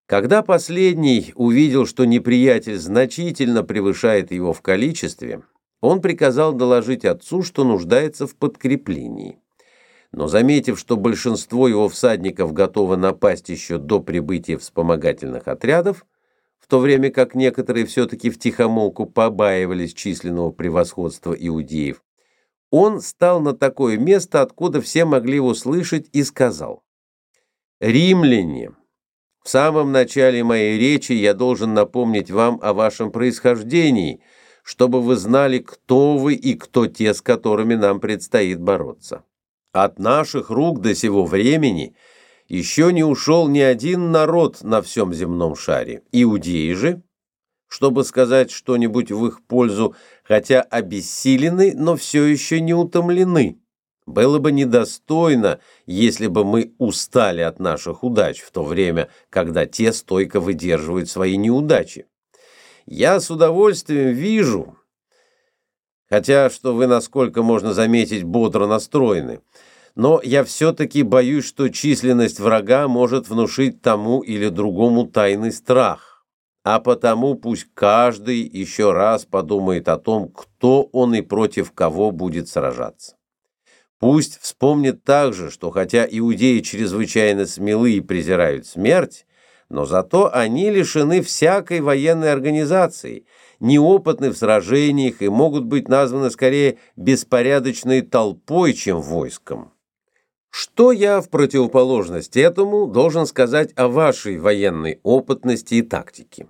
Когда последний увидел, что неприятель значительно превышает его в количестве, он приказал доложить отцу, что нуждается в подкреплении. Но, заметив, что большинство его всадников готовы напасть еще до прибытия вспомогательных отрядов, в то время как некоторые все-таки втихомолку побаивались численного превосходства иудеев, он стал на такое место, откуда все могли его слышать, и сказал: «Римляне, в самом начале моей речи я должен напомнить вам о вашем происхождении, чтобы вы знали, кто вы и кто те, с которыми нам предстоит бороться. От наших рук до сего времени еще не ушел ни один народ на всем земном шаре. Иудеи же, чтобы сказать что-нибудь в их пользу, хотя обессилены, но все еще не утомлены. Было бы недостойно, если бы мы устали от наших удач, в то время, когда те стойко выдерживают свои неудачи. Я с удовольствием вижу, хотя, что вы, насколько можно заметить, бодро настроены, но я все-таки боюсь, что численность врага может внушить тому или другому тайный страх, а потому пусть каждый еще раз подумает о том, кто он и против кого будет сражаться. Пусть вспомнит также, что хотя иудеи чрезвычайно смелы и презирают смерть, но зато они лишены всякой военной организации, неопытны в сражениях и могут быть названы скорее беспорядочной толпой, чем войском. Что я в противоположность этому должен сказать о вашей военной опытности и тактике?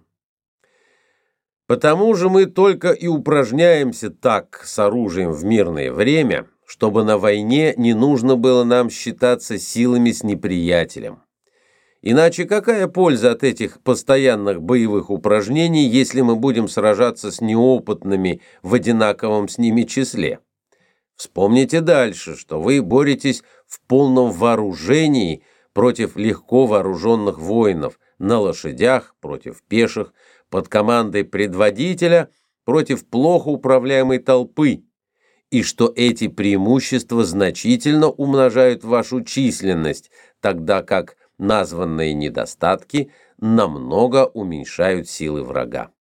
Потому же мы только и упражняемся так с оружием в мирное время, чтобы на войне не нужно было нам считаться силами с неприятелем. Иначе какая польза от этих постоянных боевых упражнений, если мы будем сражаться с неопытными в одинаковом с ними числе? Вспомните дальше, что вы боретесь в полном вооружении против легко вооруженных воинов, на лошадях против пеших, под командой предводителя против плохо управляемой толпы, и что эти преимущества значительно умножают вашу численность, тогда как названные недостатки намного уменьшают силы врага.